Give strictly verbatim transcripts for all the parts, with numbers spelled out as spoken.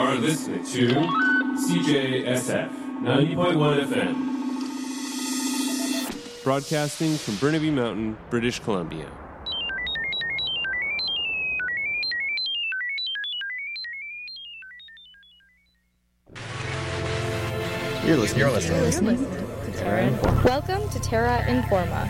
are listening to C J S F ninety point one F M, broadcasting from Burnaby Mountain, British Columbia. You're listening. You're listening. You're listening to Terra Informa. Welcome to Terra Informa.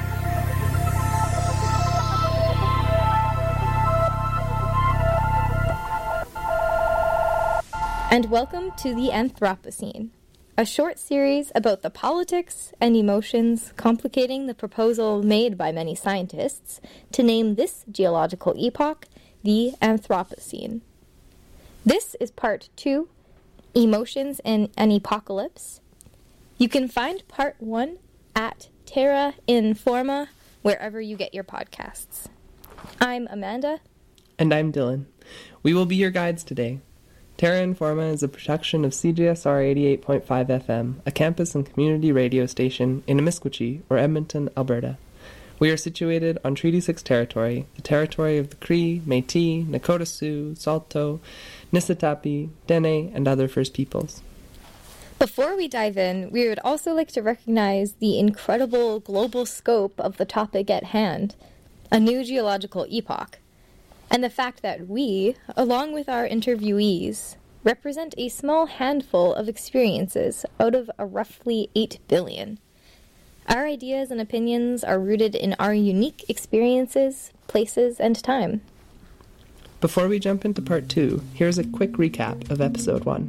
And welcome to the Anthropocene, a short series about the politics and emotions complicating the proposal made by many scientists to name this geological epoch the Anthropocene. This is part two, Emotions in an Apocalypse. You can find part one at Terra Informa, wherever you get your podcasts. I'm Amanda. And I'm Dylan. We will be your guides today. Terra Informa is a production of C J S R eighty-eight point five F M, a campus and community radio station in Amiskwaci, or Edmonton, Alberta. We are situated on Treaty six territory, the territory of the Cree, Métis, Nakota Sioux, Saulteaux, Niitsitapi, Dene, and other First Peoples. Before we dive in, we would also like to recognize the incredible global scope of the topic at hand, a new geological epoch, and the fact that we, along with our interviewees, represent a small handful of experiences out of a roughly eight billion. Our ideas and opinions are rooted in our unique experiences, places, and time. Before we jump into part two, here's a quick recap of episode one.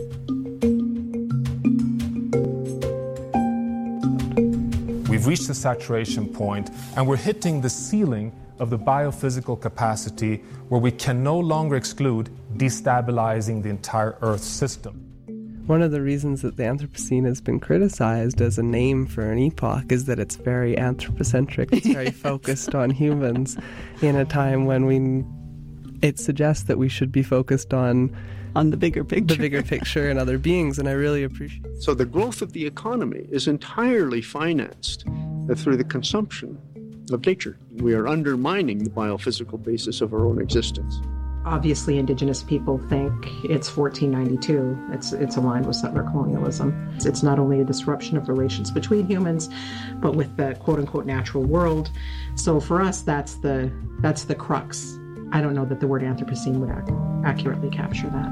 We've reached the saturation point, and we're hitting the ceiling of the biophysical capacity where we can no longer exclude destabilizing the entire Earth system. One of the reasons that the Anthropocene has been criticized as a name for an epoch is that it's very anthropocentric. It's very focused on humans in a time when we... It suggests that we should be focused on... On the bigger picture. The bigger picture and other beings, and I really appreciate it. So the growth of the economy is entirely financed through the consumption of nature. We are undermining the biophysical basis of our own existence. Obviously, Indigenous people think it's fourteen ninety-two. It's it's aligned with settler colonialism. It's, it's not only a disruption of relations between humans, but with the quote-unquote natural world. So for us, that's the that's the crux. I don't know that the word Anthropocene would ac- accurately capture that.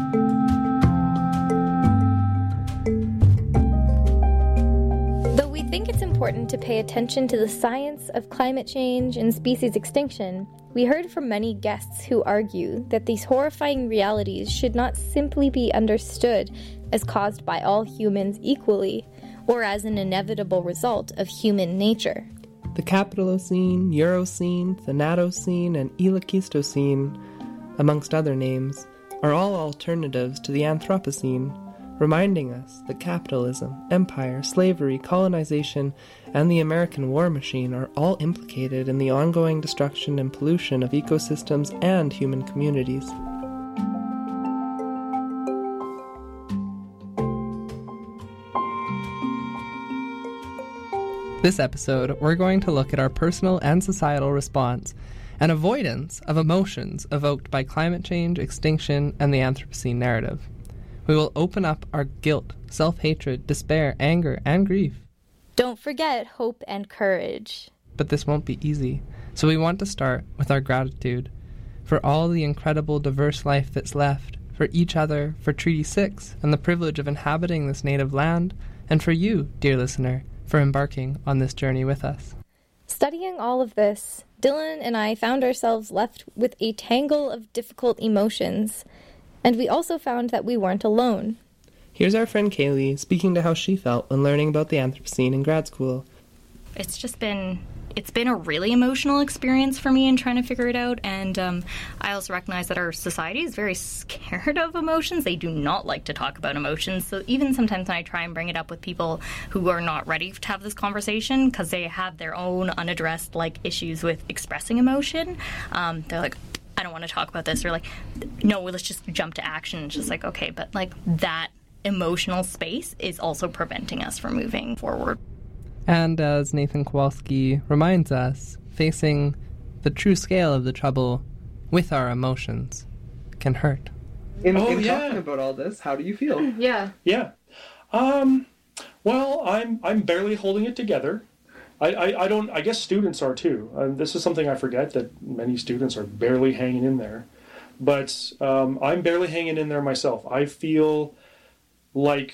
Though we think it's important to pay attention to the science of climate change and species extinction, we heard from many guests who argue that these horrifying realities should not simply be understood as caused by all humans equally, or as an inevitable result of human nature. The Capitalocene, Eurocene, Thanatocene, and Elachistocene, amongst other names, are all alternatives to the Anthropocene, reminding us that capitalism, empire, slavery, colonization, and the American war machine are all implicated in the ongoing destruction and pollution of ecosystems and human communities. This episode, we're going to look at our personal and societal response and avoidance of emotions evoked by climate change, extinction, and the Anthropocene narrative. We will open up our guilt, self-hatred, despair, anger, and grief. Don't forget hope and courage. But this won't be easy, so we want to start with our gratitude for all the incredible diverse life that's left, for each other, for Treaty six, and the privilege of inhabiting this native land, and for you, dear listener, for embarking on this journey with us. Studying all of this, Dylan and I found ourselves left with a tangle of difficult emotions, and we also found that we weren't alone. Here's our friend Kaylee speaking to how she felt when learning about the Anthropocene in grad school. It's just been, it's been a really emotional experience for me in trying to figure it out, and um, I also recognize that our society is very scared of emotions. They do not like to talk about emotions, so even sometimes when I try and bring it up with people who are not ready to have this conversation because they have their own unaddressed like issues with expressing emotion, um, they're like, I don't want to talk about this, or like, no, let's just jump to action. It's just like, okay, but like that emotional space is also preventing us from moving forward. And as Nathan Kowalski reminds us, facing the true scale of the trouble with our emotions can hurt. In, Oh, in yeah. talking about all this, how do you feel? Yeah. Yeah. Um, well, I'm I'm barely holding it together. I, I, I don't. I guess students are too. Um, this is something I forget, that many students are barely hanging in there. But um, I'm barely hanging in there myself. I feel like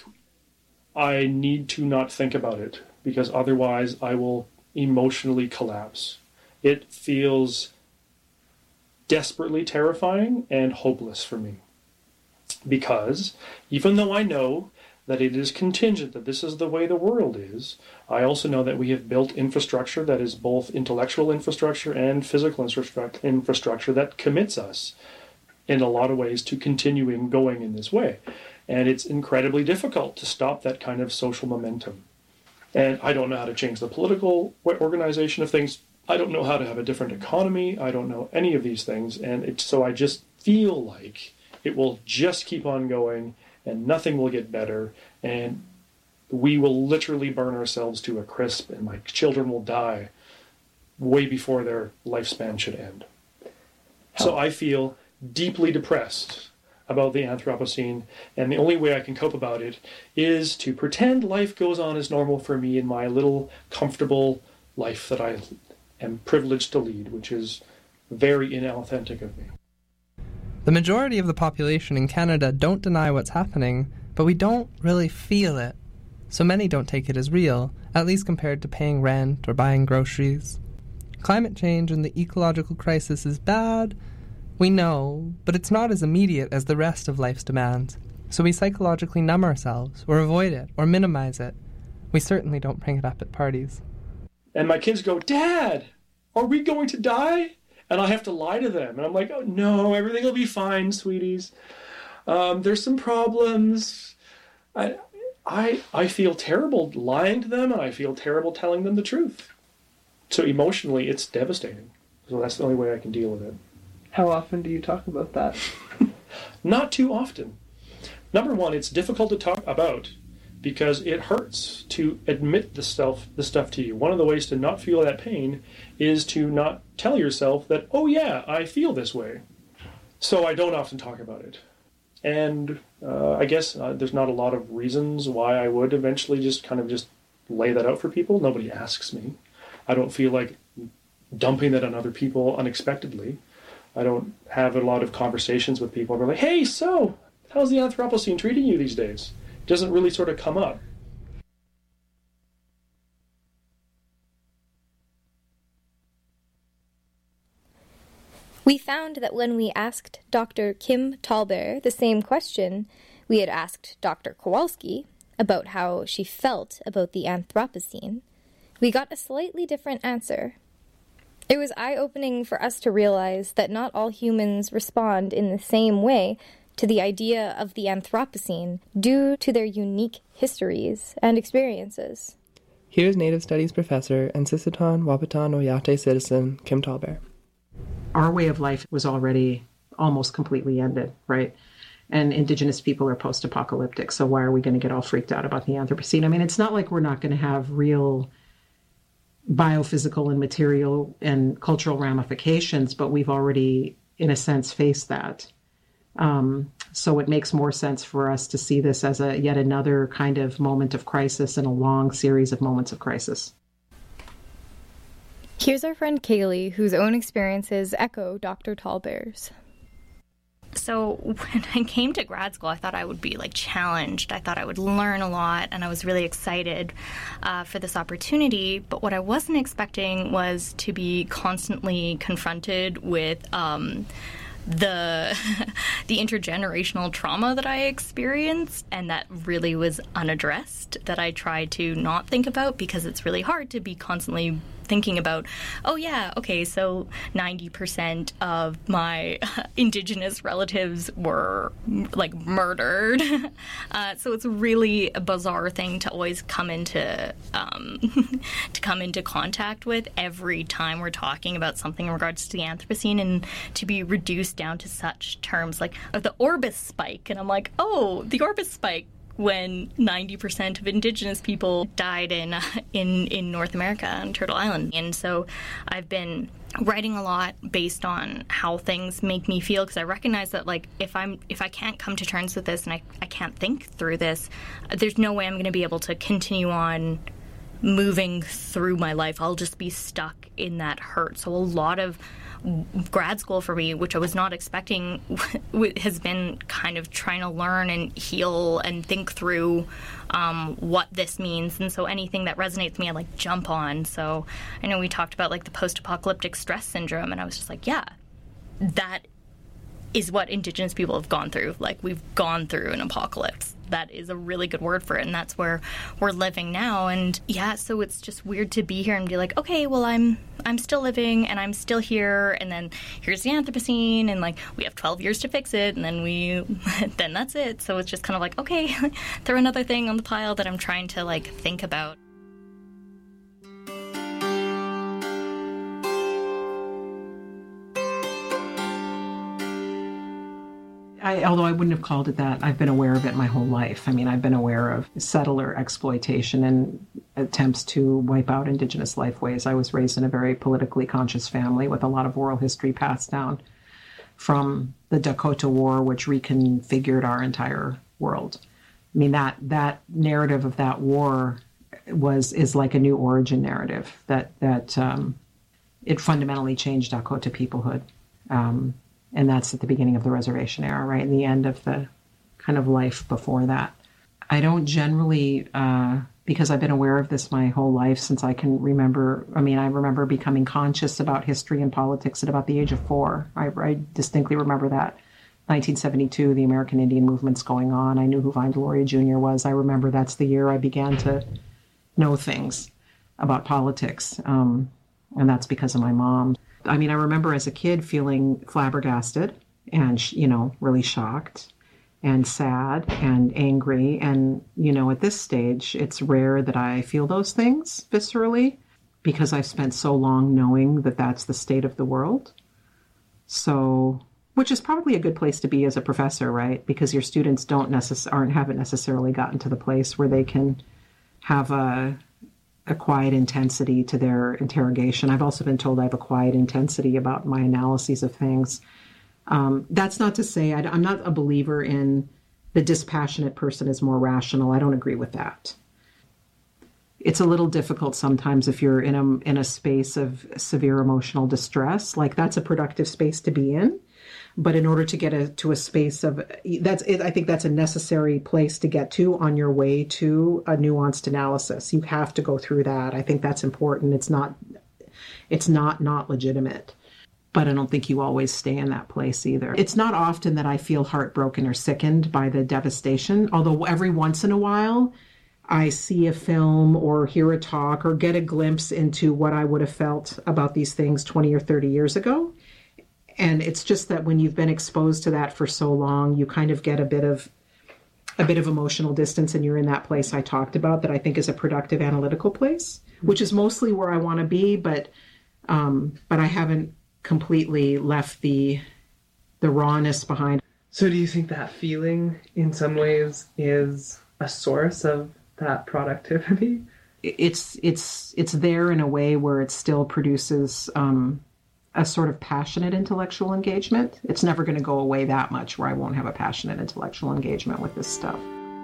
I need to not think about it, because otherwise I will emotionally collapse. It feels desperately terrifying and hopeless for me. Because even though I know that it is contingent, that this is the way the world is, I also know that we have built infrastructure that is both intellectual infrastructure and physical infrastructure that commits us in a lot of ways to continuing going in this way. And it's incredibly difficult to stop that kind of social momentum. And I don't know how to change the political organization of things. I don't know how to have a different economy. I don't know any of these things. And it, so I just feel like it will just keep on going and nothing will get better. And we will literally burn ourselves to a crisp, and my children will die way before their lifespan should end. So I feel deeply depressed about the Anthropocene, and the only way I can cope about it is to pretend life goes on as normal for me in my little comfortable life that I am privileged to lead, which is very inauthentic of me. The majority of the population in Canada don't deny what's happening, but we don't really feel it. So many don't take it as real, at least compared to paying rent or buying groceries. Climate change and the ecological crisis is bad, we know, but it's not as immediate as the rest of life's demands. So we psychologically numb ourselves, or avoid it, or minimize it. We certainly don't bring it up at parties. And my kids go, "Dad, are we going to die?" And I have to lie to them. And I'm like, "Oh, no, everything will be fine, sweeties. Um, there's some problems." I, I, I feel terrible lying to them, and I feel terrible telling them the truth. So emotionally, it's devastating. So that's the only way I can deal with it. How often do you talk about that? Not too often. Number one, it's difficult to talk about because it hurts to admit the stuff, the stuff to you. One of the ways to not feel that pain is to not tell yourself that, "Oh yeah, I feel this way." So I don't often talk about it. And uh, I guess uh, there's not a lot of reasons why I would eventually just kind of just lay that out for people. Nobody asks me. I don't feel like dumping that on other people unexpectedly. I don't have a lot of conversations with people who are like, "Hey, so, how's the Anthropocene treating you these days?" It doesn't really sort of come up. We found that when we asked Doctor Kim Tallbear the same question we had asked Doctor Kowalski about how she felt about the Anthropocene, we got a slightly different answer. It was eye-opening for us to realize that not all humans respond in the same way to the idea of the Anthropocene due to their unique histories and experiences. Here's Native Studies professor and Sisseton Wahpeton Oyate citizen Kim Tallbear. Our way of life was already almost completely ended, right? And Indigenous people are post-apocalyptic, so why are we going to get all freaked out about the Anthropocene? I mean, it's not like we're not going to have real biophysical and material and cultural ramifications, but we've already, in a sense, faced that. Um, so it makes more sense for us to see this as a yet another kind of moment of crisis in a long series of moments of crisis. Here's our friend Kaylee, whose own experiences echo Doctor Tallbear's. So when I came to grad school, I thought I would be like challenged. I thought I would learn a lot, and I was really excited uh, for this opportunity. But what I wasn't expecting was to be constantly confronted with um, the the intergenerational trauma that I experienced, and that really was unaddressed, that I tried to not think about because it's really hard to be constantly thinking about, oh yeah, okay, so ninety percent of my Indigenous relatives were like murdered. uh, so it's really a bizarre thing to always come into um, to come into contact with every time we're talking about something in regards to the Anthropocene, and to be reduced down to such terms like oh, the Orbis spike, and I'm like, oh, the Orbis spike. when ninety percent of Indigenous people died in uh, in in North America on Turtle Island. And so I've been writing a lot based on how things make me feel, because I recognize that, like, if I'm if I can't come to terms with this and I, I can't think through this, there's no way I'm going to be able to continue on moving through my life. I'll just be stuck in that hurt. So a lot of grad school for me, which I was not expecting, has been kind of trying to learn and heal and think through um, what this means. And so anything that resonates with me, I like jump on. So I know we talked about like the post-apocalyptic stress syndrome, and I was just like, yeah, that is what Indigenous people have gone through. Like, we've gone through an apocalypse. That is a really good word for it, and that's where we're living now. And yeah, so it's just weird to be here and be like, okay, well, I'm I'm still living and I'm still here, and then here's the Anthropocene, and like we have twelve years to fix it, and then we then that's it. So it's just kind of like, okay, throw another thing on the pile that I'm trying to like think about. I, although I wouldn't have called it that, I've been aware of it my whole life. I mean, I've been aware of settler exploitation and attempts to wipe out Indigenous lifeways. I was raised in a very politically conscious family with a lot of oral history passed down from the Dakota War, which reconfigured our entire world. I mean, that that narrative of that war was is like a new origin narrative that that um, it fundamentally changed Dakota peoplehood. Um, And that's at the beginning of the reservation era, right? And the end of the kind of life before that. I don't generally, uh, because I've been aware of this my whole life since I can remember. I mean, I remember becoming conscious about history and politics at about the age of four. I, I distinctly remember that. nineteen seventy-two, the American Indian movement's going on. I knew who Vine Deloria Junior was. I remember that's the year I began to know things about politics. Um, and that's because of my mom. I mean, I remember as a kid feeling flabbergasted and, you know, really shocked and sad and angry. And, you know, at this stage, it's rare that I feel those things viscerally because I've spent so long knowing that that's the state of the world. So, which is probably a good place to be as a professor, right? Because your students don't necess- aren't haven't necessarily gotten to the place where they can have a a quiet intensity to their interrogation. I've also been told I have a quiet intensity about my analyses of things. Um, that's not to say I, I'm not a believer in the dispassionate person is more rational. I don't agree with that. It's a little difficult sometimes if you're in a in a space of severe emotional distress. Like, that's a productive space to be in. But in order to get a, to a space of, that's it, I think that's a necessary place to get to on your way to a nuanced analysis. You have to go through that. I think that's important. It's not, it's not not legitimate. But I don't think you always stay in that place either. It's not often that I feel heartbroken or sickened by the devastation, although every once in a while I see a film or hear a talk or get a glimpse into what I would have felt about these things twenty or thirty years ago. And it's just that when you've been exposed to that for so long, you kind of get a bit of a bit of emotional distance, and you're in that place I talked about that I think is a productive analytical place, which is mostly where I want to be, but um, but I haven't completely left the the rawness behind. So do you think that feeling in some ways is a source of that productivity? It's it's it's there in a way where it still produces um, a sort of passionate intellectual engagement. It's never going to go away that much where I won't have a passionate intellectual engagement with this stuff.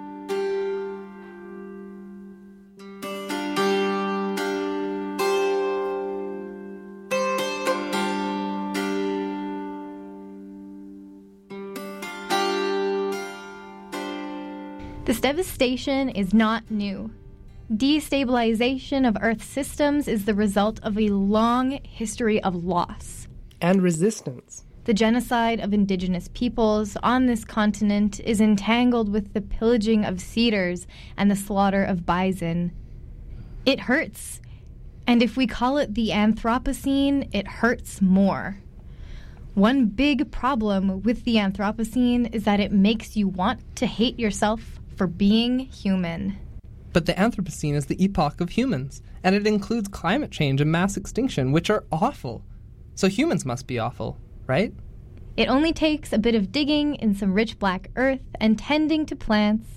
This devastation is not new. Destabilization of Earth's systems is the result of a long history of loss and resistance. The genocide of indigenous peoples on this continent is entangled with the pillaging of cedars and the slaughter of bison. It hurts, and if we call it the Anthropocene, it hurts more. One big problem with the Anthropocene is that it makes you want to hate yourself for being human. But the Anthropocene is the epoch of humans, and it includes climate change and mass extinction, which are awful. So humans must be awful, right? It only takes a bit of digging in some rich black earth and tending to plants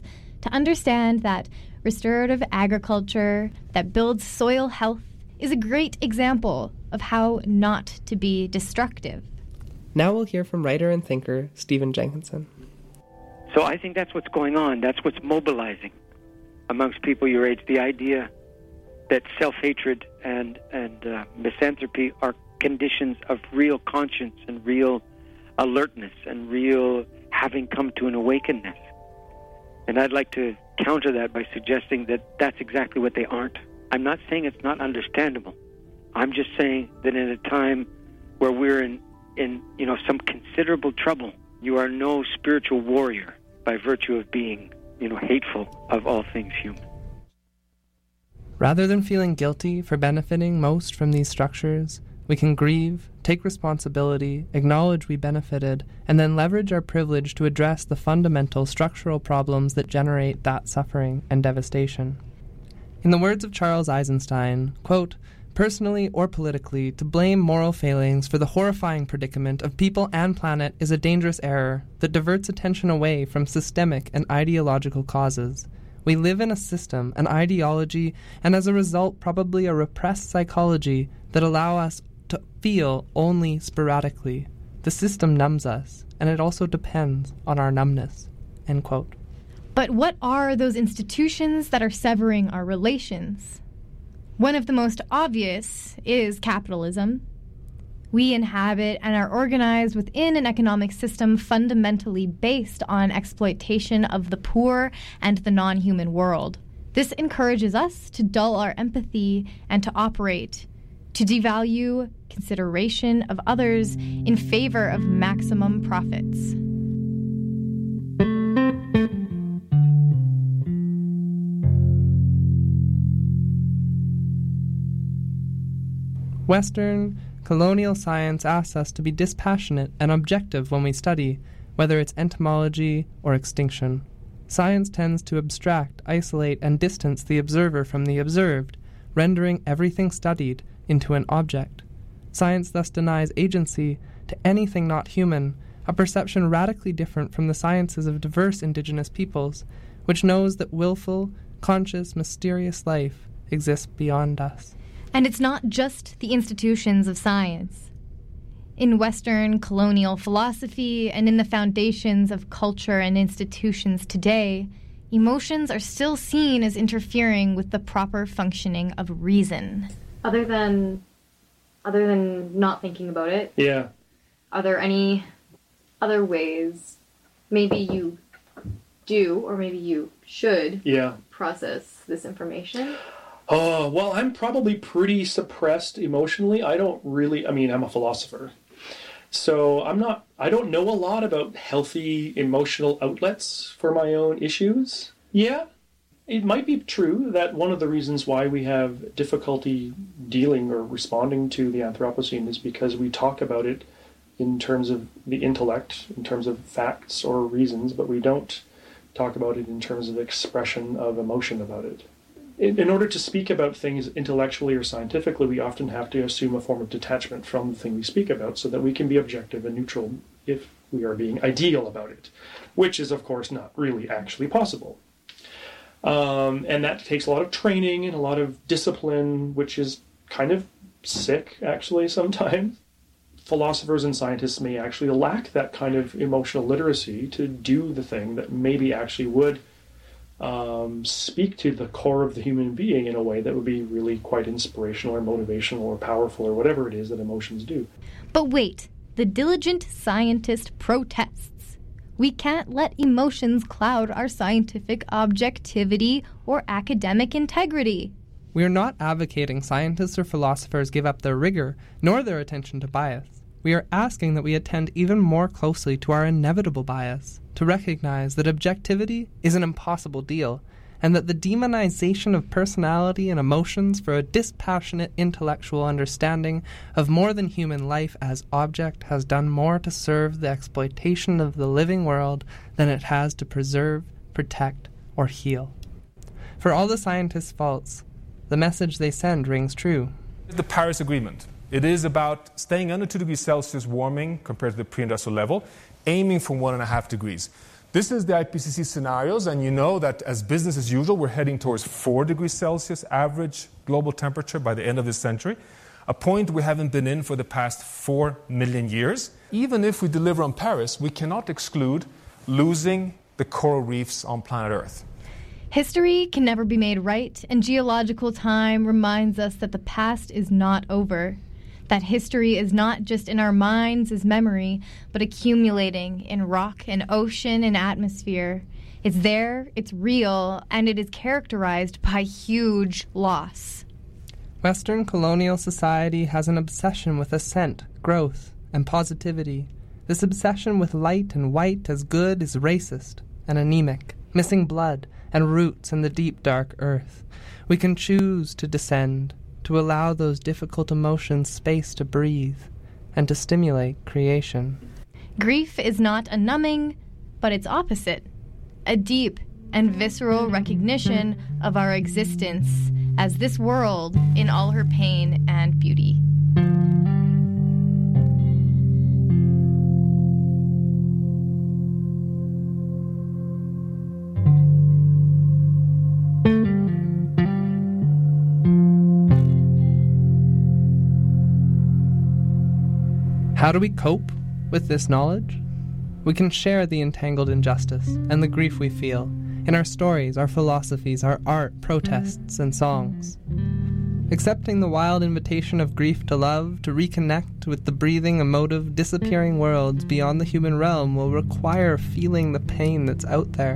to understand that restorative agriculture that builds soil health is a great example of how not to be destructive. Now we'll hear from writer and thinker Stephen Jenkinson. So I think that's what's going on. That's what's mobilizing amongst people your age, the idea that self-hatred and, and uh, misanthropy are conditions of real conscience and real alertness and real having come to an awakenedness. And I'd like to counter that by suggesting that that's exactly what they aren't. I'm not saying it's not understandable. I'm just saying that in a time where we're in, in you know, some considerable trouble, you are no spiritual warrior by virtue of being, you know, hateful of all things human. Rather than feeling guilty for benefiting most from these structures, we can grieve, take responsibility, acknowledge we benefited, and then leverage our privilege to address the fundamental structural problems that generate that suffering and devastation. In the words of Charles Eisenstein, quote, "Personally or politically, to blame moral failings for the horrifying predicament of people and planet is a dangerous error that diverts attention away from systemic and ideological causes. We live in a system, an ideology, and as a result probably a repressed psychology that allow us to feel only sporadically. The system numbs us, and it also depends on our numbness." End quote. But what are those institutions that are severing our relations? One of the most obvious is capitalism. We inhabit and are organized within an economic system fundamentally based on exploitation of the poor and the non-human world. This encourages us to dull our empathy and to operate, to devalue consideration of others in favor of maximum profits. Western, colonial science asks us to be dispassionate and objective when we study, whether it's entomology or extinction. Science tends to abstract, isolate, and distance the observer from the observed, rendering everything studied into an object. Science thus denies agency to anything not human, a perception radically different from the sciences of diverse indigenous peoples, which knows that willful, conscious, mysterious life exists beyond us. And it's not just the institutions of science. In Western colonial philosophy and in the foundations of culture and institutions today, emotions are still seen as interfering with the proper functioning of reason. Other than, other than not thinking about it, yeah. Are there any other ways maybe you do or maybe you should yeah. process this information? Oh, well, I'm probably pretty suppressed emotionally. I don't really, I mean, I'm a philosopher. So I'm not, I don't know a lot about healthy emotional outlets for my own issues. Yeah, it might be true that one of the reasons why we have difficulty dealing or responding to the Anthropocene is because we talk about it in terms of the intellect, in terms of facts or reasons, but we don't talk about it in terms of expression of emotion about it. In order to speak about things intellectually or scientifically, we often have to assume a form of detachment from the thing we speak about so that we can be objective and neutral if we are being ideal about it, which is, of course, not really actually possible. Um, and that takes a lot of training and a lot of discipline, which is kind of sick, actually, sometimes. Philosophers and scientists may actually lack that kind of emotional literacy to do the thing that maybe actually would Um, speak to the core of the human being in a way that would be really quite inspirational or motivational or powerful or whatever it is that emotions do. But wait, the diligent scientist protests. We can't let emotions cloud our scientific objectivity or academic integrity. We are not advocating scientists or philosophers give up their rigor, nor their attention to bias. We are asking that we attend even more closely to our inevitable bias, to recognize that objectivity is an impossible deal, and that the demonization of personality and emotions for a dispassionate intellectual understanding of more than human life as object has done more to serve the exploitation of the living world than it has to preserve, protect, or heal. For all the scientists' faults, the message they send rings true. The Paris Agreement. It is about staying under two degrees Celsius warming compared to the pre-industrial level, aiming for one and a half degrees. This is the I P C C scenarios, and you know that as business as usual, we're heading towards four degrees Celsius average global temperature by the end of this century, a point we haven't been in for the past four million years. Even if we deliver on Paris, we cannot exclude losing the coral reefs on planet Earth. History can never be made right, and geological time reminds us that the past is not over. That history is not just in our minds as memory, but accumulating in rock and ocean and atmosphere. It's there, it's real, and it is characterized by huge loss. Western colonial society has an obsession with ascent, growth, and positivity. This obsession with light and white as good is racist and anemic, missing blood and roots in the deep dark earth. We can choose to descend, to allow those difficult emotions space to breathe, and to stimulate creation. Grief is not a numbing, but its opposite, a deep and visceral recognition of our existence as this world in all her pain and beauty. How do we cope with this knowledge? We can share the entangled injustice and the grief we feel in our stories, our philosophies, our art, protests, and songs. Accepting the wild invitation of grief to love, to reconnect with the breathing, emotive, disappearing worlds beyond the human realm will require feeling the pain that's out there.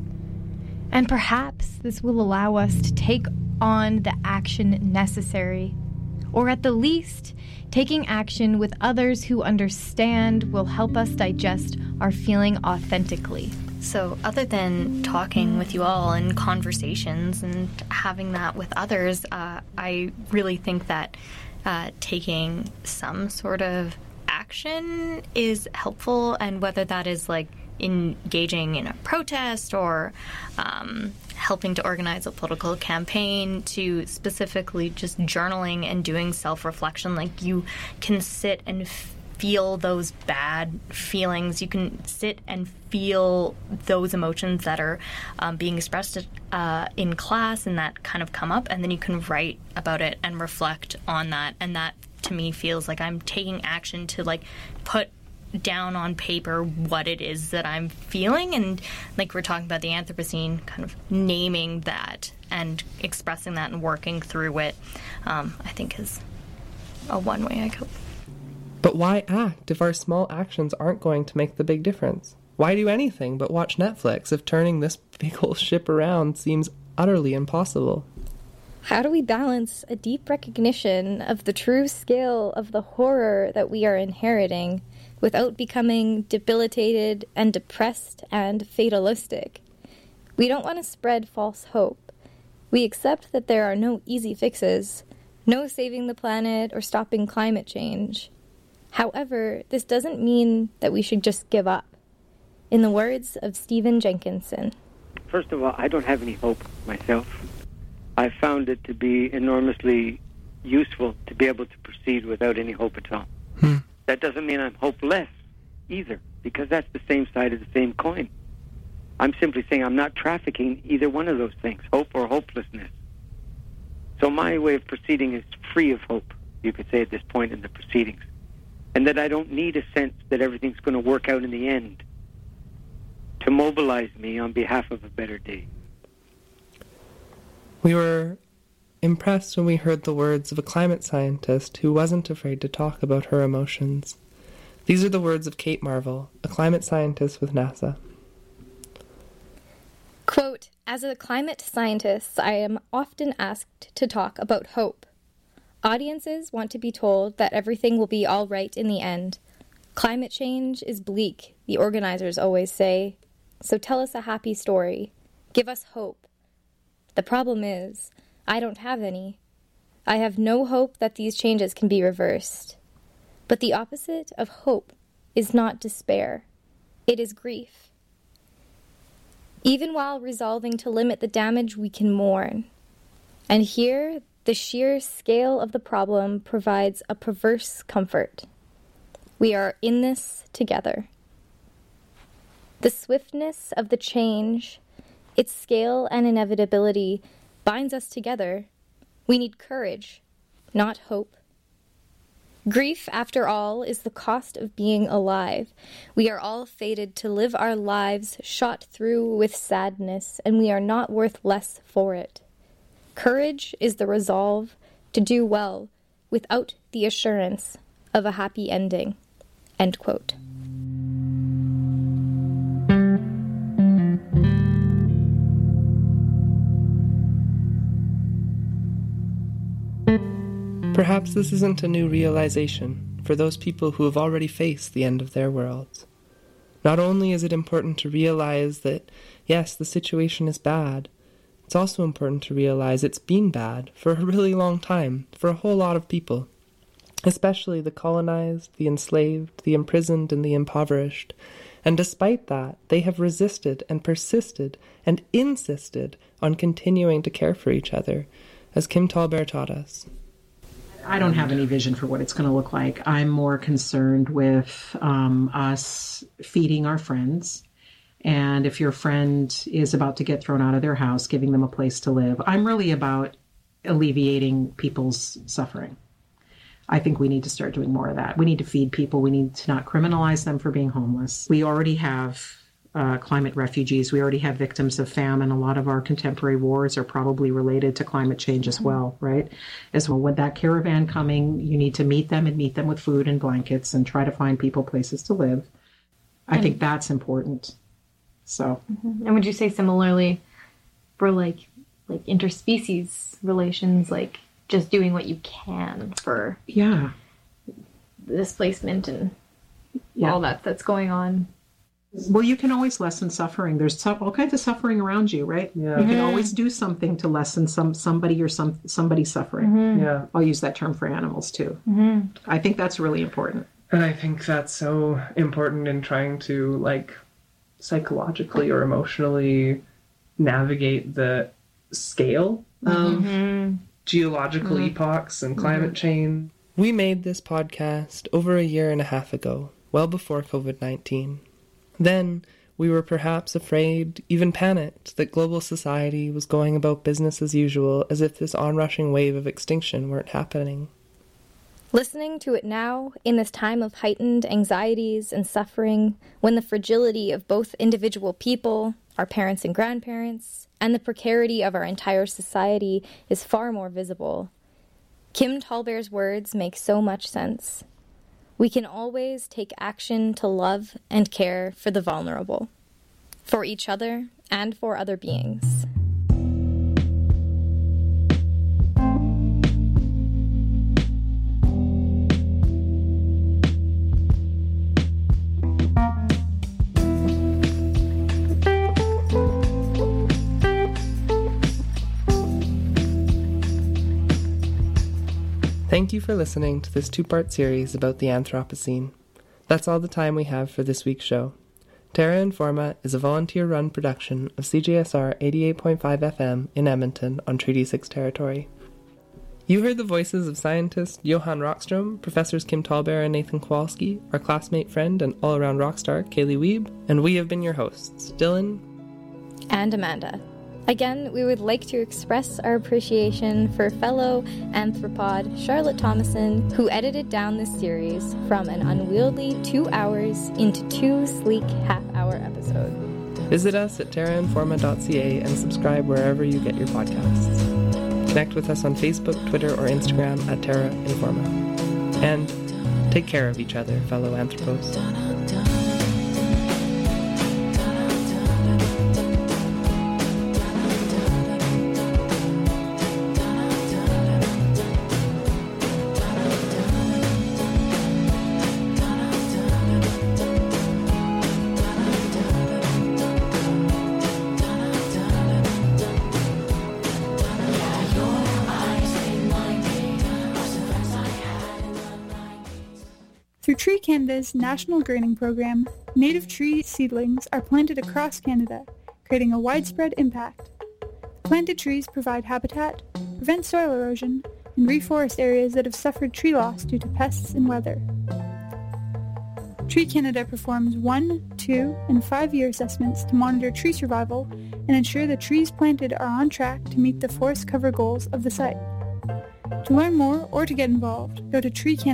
And perhaps this will allow us to take on the action necessary, or at the least, taking action with others who understand will help us digest our feeling authentically. So other than talking with you all in conversations and having that with others, uh, I really think that uh, taking some sort of action is helpful, and whether that is like engaging in a protest or um, helping to organize a political campaign to specifically just journaling and doing self-reflection. Like, you can sit and feel those bad feelings. You can sit and feel those emotions that are um, being expressed uh, in class and that kind of come up, and then you can write about it and reflect on that. And that, to me, feels like I'm taking action to, like, put down on paper what it is that I'm feeling. And like we're talking about the Anthropocene, kind of naming that and expressing that and working through it, um, I think is a one way I cope. But why act if our small actions aren't going to make the big difference? Why do anything but watch Netflix if turning this big old ship around seems utterly impossible? How do we balance a deep recognition of the true scale of the horror that we are inheriting without becoming debilitated and depressed and fatalistic? We don't want to spread false hope. We accept that there are no easy fixes, no saving the planet or stopping climate change. However, this doesn't mean that we should just give up. In the words of Stephen Jenkinson, first of all, I don't have any hope myself. I found it to be enormously useful to be able to proceed without any hope at all. Hmm. That doesn't mean I'm hopeless either, because that's the same side of the same coin. I'm simply saying I'm not trafficking either one of those things, hope or hopelessness. So my way of proceeding is free of hope, you could say, at this point in the proceedings. And that I don't need a sense that everything's going to work out in the end to mobilize me on behalf of a better day. We were impressed when we heard the words of a climate scientist who wasn't afraid to talk about her emotions. These are the words of Kate Marvel, a climate scientist with NASA. Quote, "As a climate scientist, I am often asked to talk about hope. Audiences want to be told that everything will be all right in the end. Climate change is bleak, the organizers always say. So tell us a happy story. Give us hope. The problem is, I don't have any. I have no hope that these changes can be reversed. But the opposite of hope is not despair. It is grief. Even while resolving to limit the damage, we can mourn. And here, the sheer scale of the problem provides a perverse comfort. We are in this together." The swiftness of the change, its scale and inevitability, binds us together. We need courage, not hope. Grief, after all, is the cost of being alive. We are all fated to live our lives shot through with sadness, and we are not worth less for it. Courage is the resolve to do well without the assurance of a happy ending. End quote. Perhaps this isn't a new realization for those people who have already faced the end of their worlds. Not only is it important to realize that, yes, the situation is bad, it's also important to realize it's been bad for a really long time for a whole lot of people, especially the colonized, the enslaved, the imprisoned, and the impoverished. And despite that, they have resisted and persisted and insisted on continuing to care for each other, as Kim Tallbear taught us. I don't have any vision for what it's going to look like. I'm more concerned with um, us feeding our friends. And if your friend is about to get thrown out of their house, giving them a place to live. I'm really about alleviating people's suffering. I think we need to start doing more of that. We need to feed people. We need to not criminalize them for being homeless. We already have uh, climate refugees. We already have victims of famine. A lot of our contemporary wars are probably related to climate change as well, right? As well, with that caravan coming, you need to meet them and meet them with food and blankets and try to find people places to live. I and, think that's important. So, mm-hmm. And would you say similarly for like like interspecies relations, like just doing what you can for yeah displacement and yeah. all that that's going on? Well, you can always lessen suffering. There's su- all kinds of suffering around you, right? Yeah. You Mm-hmm. can always do something to lessen some somebody or some somebody's suffering. Mm-hmm. Yeah. I'll use that term for animals too. Mm-hmm. I think that's really important. And I think that's so important in trying to like psychologically or emotionally navigate the scale of mm-hmm. geological mm-hmm. epochs and climate mm-hmm. change. We made this podcast over a year and a half ago, well before covid nineteen. Then we were perhaps afraid, even panicked, that global society was going about business as usual, as if this onrushing wave of extinction weren't happening. Listening to it now, in this time of heightened anxieties and suffering, when the fragility of both individual people, our parents and grandparents, and the precarity of our entire society is far more visible, Kim Tallbear's words make so much sense. We can always take action to love and care for the vulnerable, for each other and for other beings. Thank you for listening to this two-part series about the Anthropocene. That's all the time we have for this week's show. Terra Informa is a volunteer-run production of C J S R eighty-eight point five F M in Edmonton on Treaty six territory. You heard the voices of scientist Johan Rockström, professors Kim Tallbear and Nathan Kowalski, our classmate friend and all-around rock star Kaylee Wiebe, and we have been your hosts, Dylan and Amanda. Again, we would like to express our appreciation for fellow anthropod Charlotte Thomason, who edited down this series from an unwieldy two hours into two sleek half-hour episodes. Visit us at terra informa dot c a and subscribe wherever you get your podcasts. Connect with us on Facebook, Twitter, or Instagram at Terra Informa. And take care of each other, fellow anthropos. Through Tree Canada's National Greening Program, native tree seedlings are planted across Canada, creating a widespread impact. Planted trees provide habitat, prevent soil erosion, and reforest areas that have suffered tree loss due to pests and weather. Tree Canada performs one, two, and five-year assessments to monitor tree survival and ensure the trees planted are on track to meet the forest cover goals of the site. To learn more or to get involved, go to tree canada